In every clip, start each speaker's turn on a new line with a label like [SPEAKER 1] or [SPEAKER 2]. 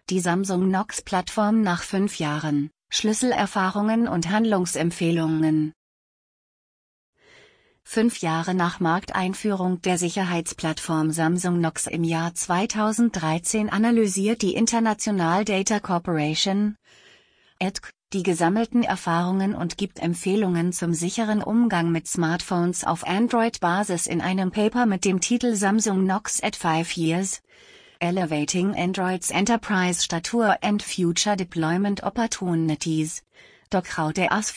[SPEAKER 1] Die Samsung Knox-Plattform nach 5 Jahren, Schlüsselerfahrungen und Handlungsempfehlungen. 5 Jahre nach Markteinführung der Sicherheitsplattform Samsung Knox im Jahr 2013 analysiert die International Data Corporation (IDC) die gesammelten Erfahrungen und gibt Empfehlungen zum sicheren Umgang mit Smartphones auf Android-Basis in einem Paper mit dem Titel Samsung Knox at 5 Years: Elevating Android's Enterprise Stature and Future Deployment Opportunities. Doc Raute AS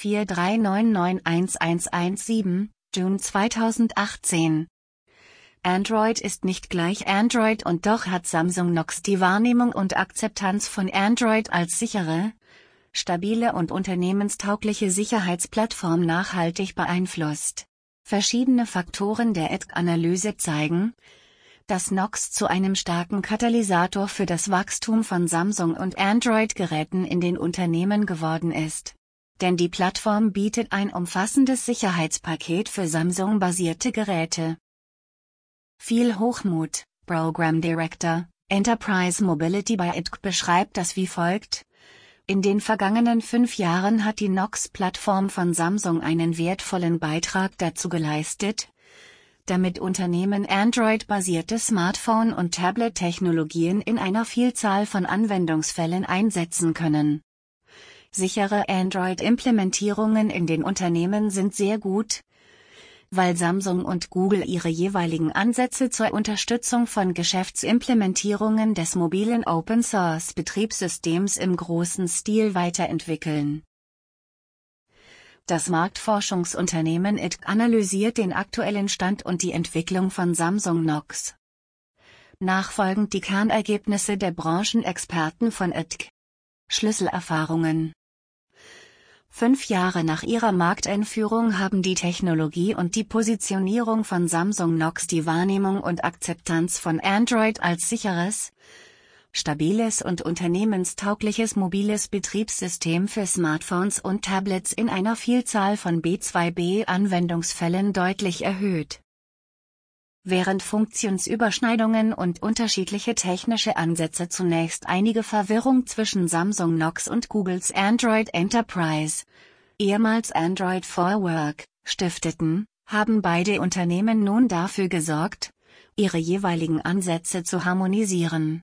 [SPEAKER 1] 439911117, June 2018. Android ist nicht gleich Android und doch hat Samsung Knox die Wahrnehmung und Akzeptanz von Android als sichere, stabile und unternehmenstaugliche Sicherheitsplattform nachhaltig beeinflusst. Verschiedene Faktoren der IDC-Analyse zeigen, dass Knox zu einem starken Katalysator für das Wachstum von Samsung- und Android-Geräten in den Unternehmen geworden ist. Denn die Plattform bietet ein umfassendes Sicherheitspaket für Samsung-basierte Geräte. Viel Hochmut, Program Director, Enterprise Mobility bei IDC beschreibt das wie folgt: In den vergangenen 5 Jahren hat die Knox-Plattform von Samsung einen wertvollen Beitrag dazu geleistet, damit Unternehmen Android-basierte Smartphone- und Tablet-Technologien in einer Vielzahl von Anwendungsfällen einsetzen können. Sichere Android-Implementierungen in den Unternehmen sind sehr gut, weil Samsung und Google ihre jeweiligen Ansätze zur Unterstützung von Geschäftsimplementierungen des mobilen Open-Source-Betriebssystems im großen Stil weiterentwickeln. Das Marktforschungsunternehmen IDC analysiert den aktuellen Stand und die Entwicklung von Samsung Knox. Nachfolgend die Kernergebnisse der Branchenexperten von IDC. Schlüsselerfahrungen. 5 Jahre nach ihrer Markteinführung haben die Technologie und die Positionierung von Samsung Knox die Wahrnehmung und Akzeptanz von Android als sicheres, stabiles und unternehmenstaugliches mobiles Betriebssystem für Smartphones und Tablets in einer Vielzahl von B2B-Anwendungsfällen deutlich erhöht. Während Funktionsüberschneidungen und unterschiedliche technische Ansätze zunächst einige Verwirrung zwischen Samsung Knox und Googles Android Enterprise, ehemals Android for Work, stifteten, haben beide Unternehmen nun dafür gesorgt, ihre jeweiligen Ansätze zu harmonisieren.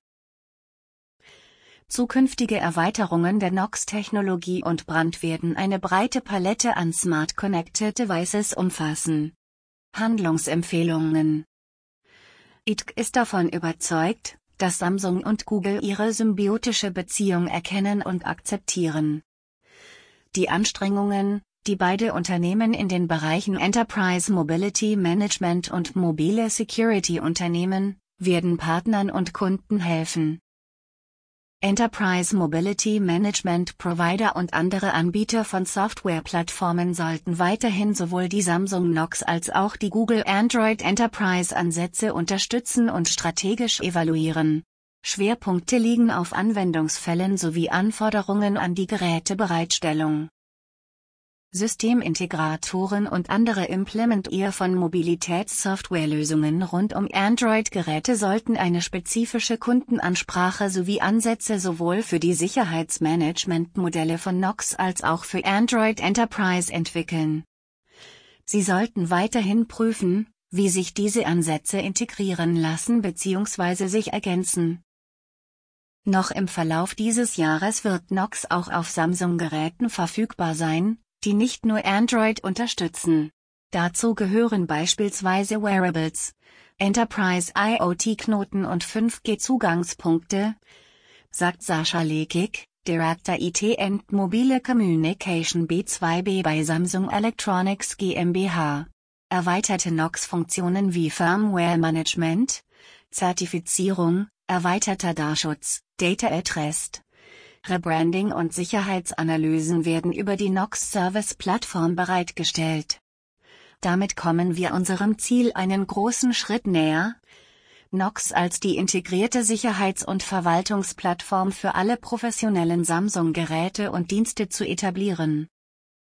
[SPEAKER 1] Zukünftige Erweiterungen der Knox-Technologie und Brand werden eine breite Palette an Smart Connected Devices umfassen. Handlungsempfehlungen. IDC ist davon überzeugt, dass Samsung und Google ihre symbiotische Beziehung erkennen und akzeptieren. Die Anstrengungen, die beide Unternehmen in den Bereichen Enterprise Mobility Management und mobile Security unternehmen, werden Partnern und Kunden helfen. Enterprise Mobility Management Provider und andere Anbieter von Softwareplattformen sollten weiterhin sowohl die Samsung Knox als auch die Google Android Enterprise Ansätze unterstützen und strategisch evaluieren. Schwerpunkte liegen auf Anwendungsfällen sowie Anforderungen an die Gerätebereitstellung. Systemintegratoren und andere Implementier von Mobilitätssoftwarelösungen rund um Android-Geräte sollten eine spezifische Kundenansprache sowie Ansätze sowohl für die Sicherheitsmanagementmodelle von Knox als auch für Android Enterprise entwickeln. Sie sollten weiterhin prüfen, wie sich diese Ansätze integrieren lassen bzw. sich ergänzen. Noch im Verlauf dieses Jahres wird Knox auch auf Samsung-Geräten verfügbar sein, die nicht nur Android unterstützen. Dazu gehören beispielsweise Wearables, Enterprise IoT-Knoten und 5G-Zugangspunkte, sagt Sascha Lekik, Director IT and Mobile Communication B2B bei Samsung Electronics GmbH. Erweiterte Knox-Funktionen wie Firmware-Management, Zertifizierung, erweiterter Datenschutz, Data at Rest, Rebranding und Sicherheitsanalysen werden über die Knox Service Plattform bereitgestellt. Damit kommen wir unserem Ziel einen großen Schritt näher, Knox als die integrierte Sicherheits- und Verwaltungsplattform für alle professionellen Samsung-Geräte und Dienste zu etablieren.